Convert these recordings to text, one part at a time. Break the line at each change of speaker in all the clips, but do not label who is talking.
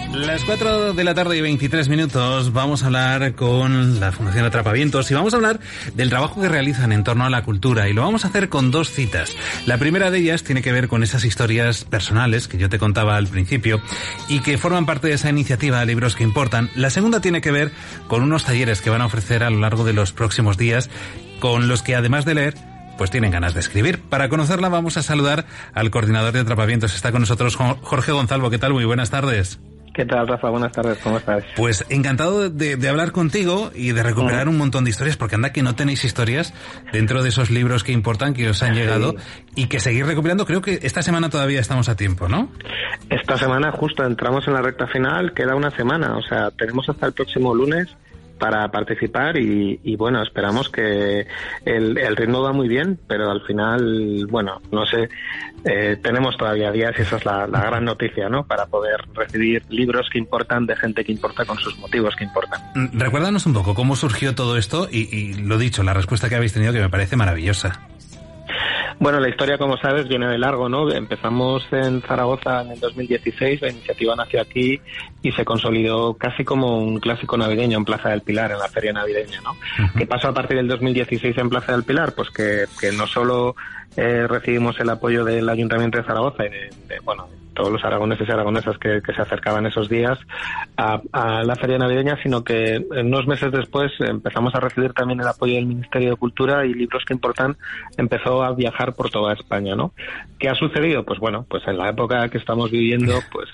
Las 4 de la tarde y 23 minutos vamos a hablar con la Fundación Atrapavientos y vamos a hablar del trabajo que realizan en torno a la cultura, y lo vamos a hacer con dos citas. La primera de ellas tiene que ver con esas historias personales que yo te contaba al principio y que forman parte de esa iniciativa Libros que Importan. La segunda tiene que ver con unos talleres que van a ofrecer a lo largo de los próximos días, con los que además de leer, pues tienen ganas de escribir. Para conocerla vamos a saludar al coordinador de Atrapavientos. Está con nosotros Jorge Gonzalvo. ¿Qué tal? Muy buenas tardes.
¿Qué tal, Rafa? Buenas tardes, ¿cómo estás?
Pues encantado de hablar contigo y de recuperar un montón de historias, porque anda que no tenéis historias dentro de esos libros que importan, que os han llegado, y que seguir recopilando. Creo que esta semana todavía estamos a tiempo, ¿no?
Esta semana justo entramos en la recta final, queda una semana, o sea, tenemos hasta el próximo lunes para participar y bueno, esperamos que el ritmo va muy bien, pero al final, bueno, no sé, tenemos todavía días y esa es la gran noticia, ¿no? Para poder recibir libros que importan de gente que importa con sus motivos que importan.
Recuérdanos un poco cómo surgió todo esto y lo dicho, la respuesta que habéis tenido, que me parece maravillosa.
Bueno, la historia, como sabes, viene de largo, ¿no? Empezamos en Zaragoza en el 2016, la iniciativa nació aquí y se consolidó casi como un clásico navideño en Plaza del Pilar, en la feria navideña, ¿no? ¿Qué pasó a partir del 2016 en Plaza del Pilar? Pues que no solo recibimos el apoyo del Ayuntamiento de Zaragoza y de todos los aragoneses y aragonesas que se acercaban esos días a la feria navideña, sino que unos meses después empezamos a recibir también el apoyo del Ministerio de Cultura y Libros que Importan empezó a viajar por toda España, ¿no? ¿Qué ha sucedido? Pues bueno, pues en la época que estamos viviendo, pues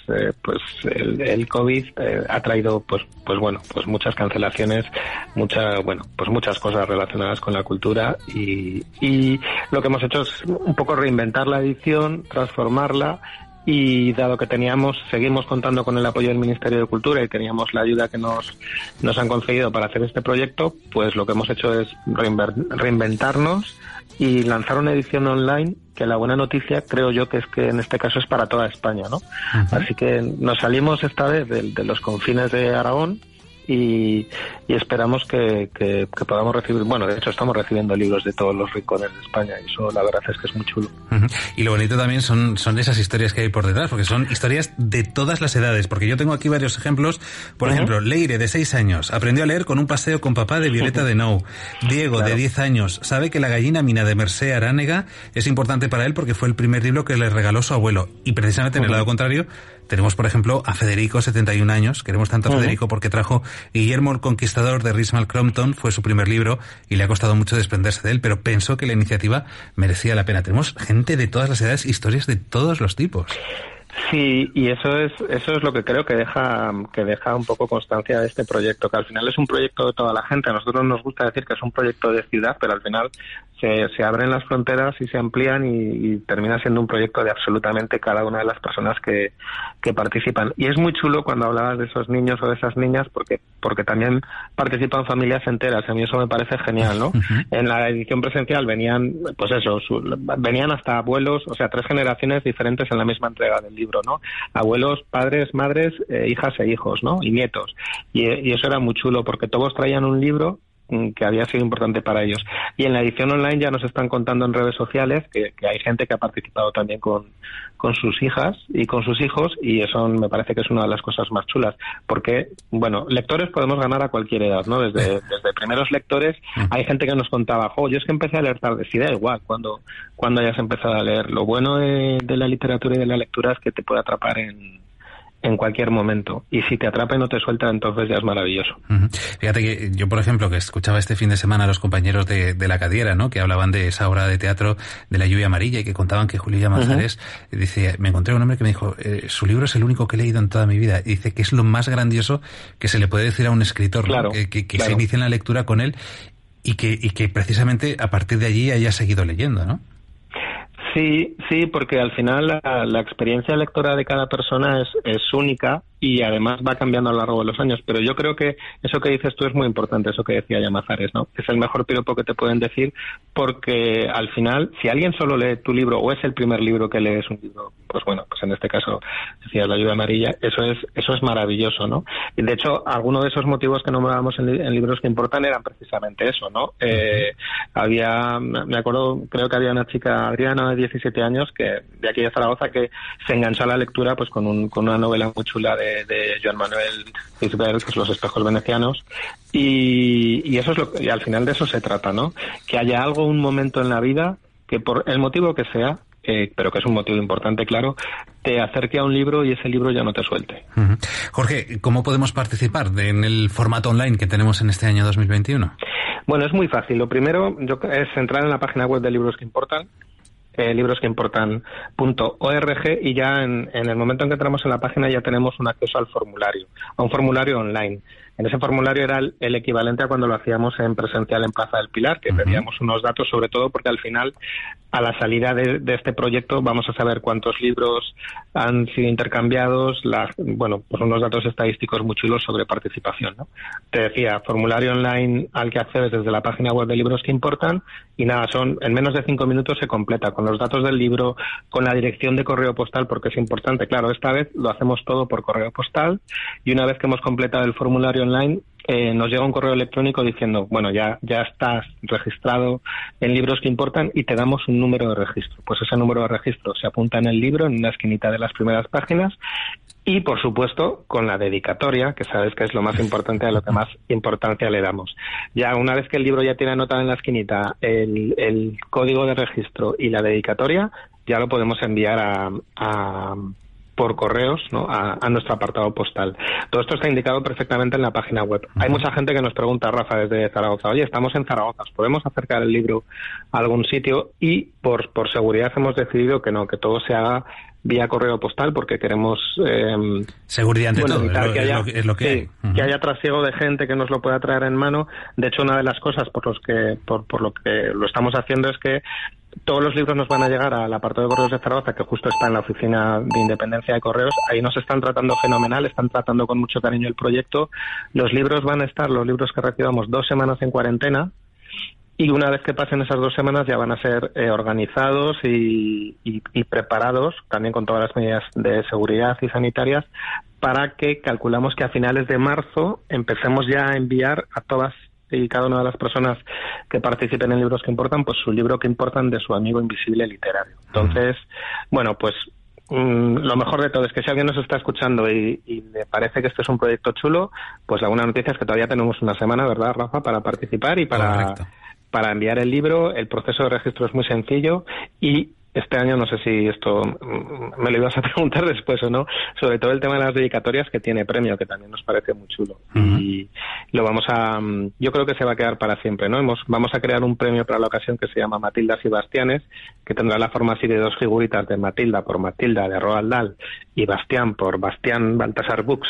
el COVID ha traído pues muchas cancelaciones, muchas cosas relacionadas con la cultura y lo que hemos hecho es un poco reinventar la edición, transformarla. Y dado que seguimos contando con el apoyo del Ministerio de Cultura y teníamos la ayuda que nos han concedido para hacer este proyecto, pues lo que hemos hecho es reinventarnos y lanzar una edición online, que la buena noticia creo yo que es que en este caso es para toda España, ¿no? Uh-huh. Así que nos salimos esta vez de los confines de Aragón y esperamos que podamos recibir, bueno, de hecho estamos recibiendo libros de todos los rincones de España y eso la verdad es que es muy chulo.
Uh-huh. Y lo bonito también son esas historias que hay por detrás, porque son historias de todas las edades, porque yo tengo aquí varios ejemplos. Por ejemplo, Leire, de 6 años, aprendió a leer con un paseo con papá de Violeta de Nou. Diego, de 10 años, sabe que La gallina mina de Mercé Aránega es importante para él porque fue el primer libro que le regaló su abuelo. Y precisamente en el lado contrario tenemos, por ejemplo, a Federico, 71 años. Queremos tanto a Federico porque trajo Guillermo el Conquistador de Rismal Crompton, fue su primer libro y le ha costado mucho desprenderse de él, pero pensó que la iniciativa merecía la pena. Tenemos gente de todas las edades, historias de todos los tipos.
Sí, y eso es lo que creo que deja un poco constancia de este proyecto, que al final es un proyecto de toda la gente. A nosotros nos gusta decir que es un proyecto de ciudad, pero al final se abren las fronteras y se amplían y termina siendo un proyecto de absolutamente cada una de las personas que participan. Y es muy chulo cuando hablabas de esos niños o de esas niñas porque también participan familias enteras. A mí eso me parece genial, ¿no? Uh-huh. En la edición presencial venían hasta abuelos, o sea, 3 generaciones diferentes en la misma entrega del libro, ¿no? Abuelos, padres, madres, hijas e hijos, ¿no? Y nietos. Y eso era muy chulo porque todos traían un libro que había sido importante para ellos. Y en la edición online ya nos están contando en redes sociales que hay gente que ha participado también con sus hijas y con sus hijos, y eso me parece que es una de las cosas más chulas, porque, bueno, lectores podemos ganar a cualquier edad, ¿no? Desde primeros lectores hay gente que nos contaba, yo es que empecé a leer tarde. Sí, da igual cuando hayas empezado a leer. Lo bueno de la literatura y de la lectura es que te puede atrapar en cualquier momento, y si te atrapa y no te suelta, entonces ya es maravilloso.
Uh-huh. Fíjate que yo, por ejemplo, que escuchaba este fin de semana a los compañeros de La Cadiera, ¿no? Que hablaban de esa obra de teatro de La lluvia amarilla y que contaban que Julio Llamazares dice, me encontré un hombre que me dijo, su libro es el único que he leído en toda mi vida, y dice que es lo más grandioso que se le puede decir a un escritor, ¿no? Que se inicie en la lectura con él y que precisamente a partir de allí haya seguido leyendo, ¿no?
Sí, porque al final la experiencia lectora de cada persona es única y además va cambiando a lo largo de los años. Pero yo creo que eso que dices tú es muy importante, eso que decía Llamazares, ¿no? Es el mejor piropo que te pueden decir, porque al final, si alguien solo lee tu libro o es el primer libro que lees un libro, pues bueno, pues en este caso decías La lluvia amarilla, eso es maravilloso, ¿no? Y de hecho, algunos de esos motivos que nombrábamos en libros que importan eran precisamente eso, ¿no? Me acuerdo, creo que había una chica, Adriana, de 17 años, que de aquí de Zaragoza, que se enganchó a la lectura pues con una novela muy chula de de Joan Manuel Isbert, que es Los espejos venecianos, y eso es y al final de eso se trata, ¿no? Que haya algo, un momento en la vida que por el motivo que sea, pero que es un motivo importante, claro, te acerque a un libro y ese libro ya no te suelte.
Uh-huh. Jorge, ¿cómo podemos participar en el formato online que tenemos en este año 2021?
Bueno, es muy fácil. Lo primero es entrar en la página web de Libros que Importan, librosqueimportan.org, y ya en el momento en que entramos en la página ya tenemos un acceso al formulario, a un formulario online. En ese formulario era el equivalente a cuando lo hacíamos en presencial en Plaza del Pilar, que pedíamos unos datos, sobre todo porque al final, a la salida de este proyecto, vamos a saber cuántos libros han sido intercambiados, pues unos datos estadísticos muy chulos sobre participación, ¿no? Te decía, formulario online al que accedes desde la página web de Libros que Importan, y nada, en menos de 5 minutos se completa con los datos del libro, con la dirección de correo postal, porque es importante. Claro, esta vez lo hacemos todo por correo postal, y una vez que hemos completado el formulario online, nos llega un correo electrónico diciendo, bueno, ya estás registrado en Libros que Importan y te damos un número de registro. Pues ese número de registro se apunta en el libro, en una esquinita de las primeras páginas, y por supuesto con la dedicatoria, que sabes que es lo más importante, a lo que más importancia le damos. Ya una vez que el libro ya tiene anotado en la esquinita el código de registro y la dedicatoria, ya lo podemos enviar por correos, ¿no?, a nuestro apartado postal. Todo esto está indicado perfectamente en la página web. Hay mucha gente que nos pregunta, Rafa, desde Zaragoza, oye, estamos en Zaragoza, ¿podemos acercar el libro a algún sitio? Y por seguridad hemos decidido que no, que todo se haga vía correo postal, porque queremos
seguridad ante todo, es lo que hay.
Que haya trasiego de gente que nos lo pueda traer en mano. De hecho, una de las cosas por lo que lo estamos haciendo es que todos los libros nos van a llegar al apartado de correos de Zaragoza, que justo está en la oficina de Independencia de Correos. Ahí nos están tratando fenomenal, están tratando con mucho cariño el proyecto. Los libros van a estar, los libros que recibamos, 2 semanas en cuarentena, y una vez que pasen esas 2 semanas ya van a ser organizados y preparados, también con todas las medidas de seguridad y sanitarias, para que calculamos que a finales de marzo empecemos ya a enviar a todas y cada una de las personas que participen en Libros que Importan, pues su libro que importan de su amigo invisible literario. Entonces, bueno, pues lo mejor de todo es que si alguien nos está escuchando y le parece que este es un proyecto chulo, pues la buena noticia es que todavía tenemos una semana, ¿verdad, Rafa?, para participar y para enviar el libro. El proceso de registro es muy sencillo, y este año, no sé si esto me lo ibas a preguntar después o no, sobre todo el tema de las dedicatorias, que tiene premio, que también nos parece muy chulo. Y lo yo creo que se va a quedar para siempre, ¿no? Vamos a crear un premio para la ocasión que se llama Matildas y Bastianes, que tendrá la forma así de 2 figuritas de Matilda por Matilda de Roald Dahl y Bastián por Bastián Baltasar Books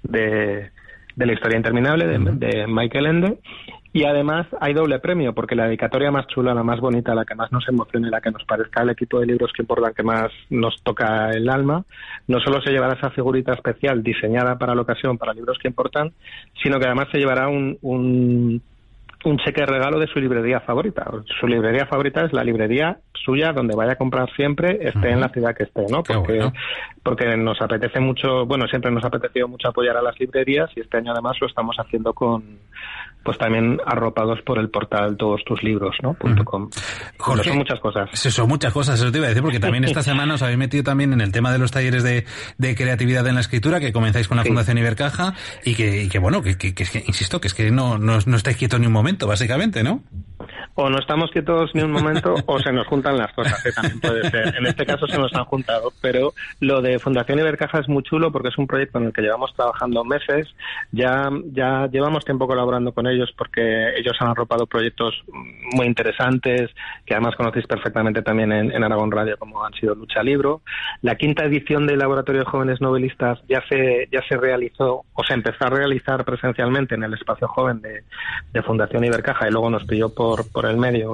de La historia interminable de Michael Ende. Y además hay doble premio, porque la dedicatoria más chula, la más bonita, la que más nos emocione, la que nos parezca el equipo de Libros que Importan que más nos toca el alma, no solo se llevará esa figurita especial diseñada para la ocasión, para Libros que Importan, sino que además se llevará un cheque de regalo de su librería favorita. Su librería favorita es la librería suya, donde vaya a comprar siempre, esté en la ciudad que esté, ¿no? Porque nos apetece mucho, siempre nos ha apetecido mucho apoyar a las librerías, y este año además lo estamos haciendo pues también arropados por el portal todostuslibros, ¿no? .com.
Jorge,
son muchas cosas.
Son muchas cosas, eso te iba a decir, porque también esta semana os habéis metido también en el tema de los talleres de creatividad en la escritura, que comenzáis con la Fundación Ibercaja, y que insisto, que es que no estáis quietos ni un momento, básicamente, ¿no?
O no estamos quietos ni un momento, o se nos juntan las cosas, que también puede ser. En este caso se nos han juntado, pero lo de Fundación Ibercaja es muy chulo, porque es un proyecto en el que llevamos trabajando meses. Ya llevamos tiempo colaborando con ellos, porque ellos han arropado proyectos muy interesantes, que además conocéis perfectamente también en Aragón Radio, como han sido Lucha Libro. La 5ª edición del Laboratorio de Jóvenes Novelistas ya se realizó, o se empezó a realizar presencialmente en el Espacio Joven de Fundación Ibercaja, y luego nos pilló por el medio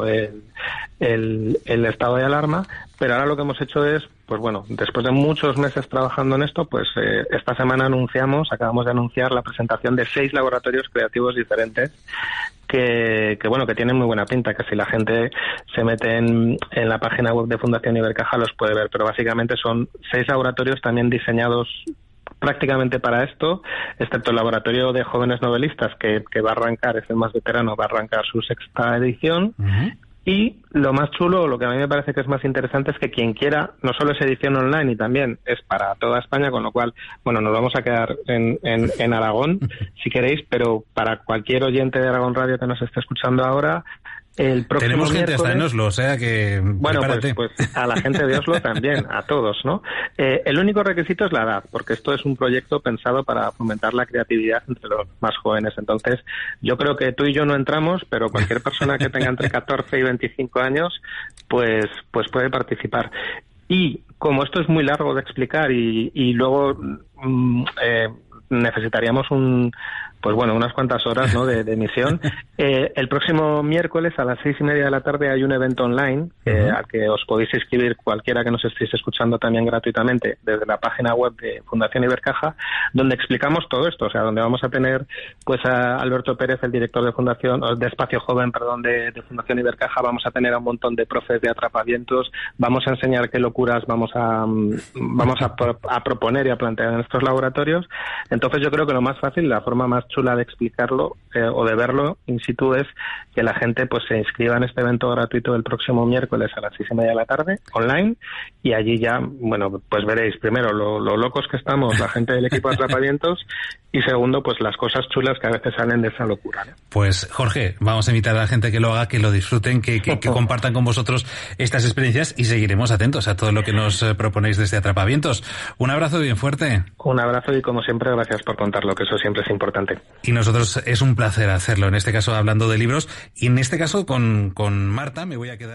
el estado de alarma, pero ahora lo que hemos hecho es, pues bueno, después de muchos meses trabajando en esto, pues esta semana acabamos de anunciar la presentación de 6 laboratorios creativos diferentes que tienen muy buena pinta, que si la gente se mete en la página web de Fundación Ibercaja los puede ver, pero básicamente son 6 laboratorios también diseñados prácticamente para esto, excepto el Laboratorio de Jóvenes Novelistas, que va a arrancar, es el más veterano, va a arrancar su 6ª edición. Y lo más chulo, lo que a mí me parece que es más interesante, es que quien quiera, no solo es edición online, y también es para toda España, con lo cual, bueno, nos vamos a quedar en Aragón, si queréis, pero para cualquier oyente de Aragón Radio que nos esté escuchando ahora, el próximo
tenemos gente
miércoles,
hasta en Oslo, o sea que
bueno,
prepárate.
pues a la gente de Oslo también, a todos, ¿no? El único requisito es la edad, porque esto es un proyecto pensado para fomentar la creatividad entre los más jóvenes. Entonces, yo creo que tú y yo no entramos, pero cualquier persona que tenga entre 14 y 25 años, pues puede participar. Y como esto es muy largo de explicar y luego necesitaríamos unas cuantas horas, ¿no?, de emisión. El próximo miércoles a las 6:30 de la tarde hay un evento online al que os podéis inscribir cualquiera que nos estéis escuchando también gratuitamente desde la página web de Fundación Ibercaja, donde explicamos todo esto, o sea, donde vamos a tener pues a Alberto Pérez, el director de Espacio Joven, de Fundación Ibercaja. Vamos a tener a un montón de profes de atrapavientos, vamos a enseñar qué locuras vamos a proponer y a plantear en estos laboratorios. Entonces yo creo que lo más fácil, la forma más chula de explicarlo o de verlo in situ, es que la gente pues se inscriba en este evento gratuito del próximo miércoles a las 6:30 de la tarde online, y allí ya, bueno, pues veréis primero lo locos que estamos la gente del equipo de atrapavientos, y segundo, pues las cosas chulas que a veces salen de esa locura, ¿no?
Pues Jorge, vamos a invitar a la gente que lo haga, que lo disfruten, que compartan con vosotros estas experiencias, y seguiremos atentos a todo lo que nos proponéis desde Atrapavientos. Un abrazo bien fuerte.
Un abrazo, y como siempre, gracias por contarlo, que eso siempre es importante.
Y nosotros es un placer hacerlo, en este caso hablando de libros, y en este caso con Marta me voy a quedar